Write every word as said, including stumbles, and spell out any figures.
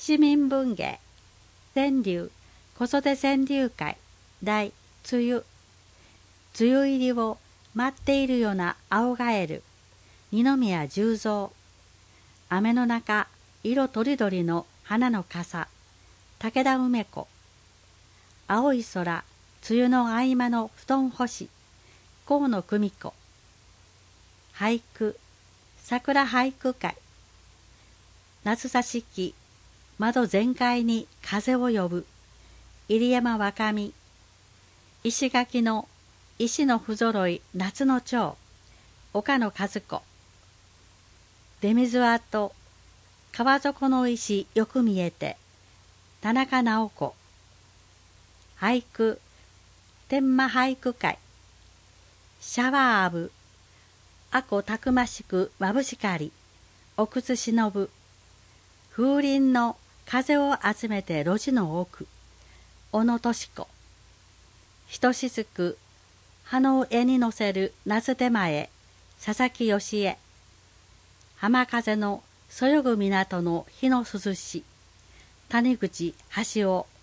市民文芸川柳子育て川柳会第梅雨梅雨入りを待っているような青ガエル二宮十三雨の中色とりどりの花の傘武田梅子青い空梅雨の合間の布団干し河野久美子俳句桜俳句会夏さしき窓全開に風を呼ぶ入山若美石垣の石の不揃い夏の蝶岡野和子出水跡川底の石よく見えて田中直子俳句天満俳句会シャワー浴ぶあこたくましくまぶしかりお靴しのぶ風鈴の風を集めて路地の奥小野敏子ひとしずく葉の絵に乗せる夏手前佐々木芳恵浜風のそよぐ港の日の涼し谷口橋尾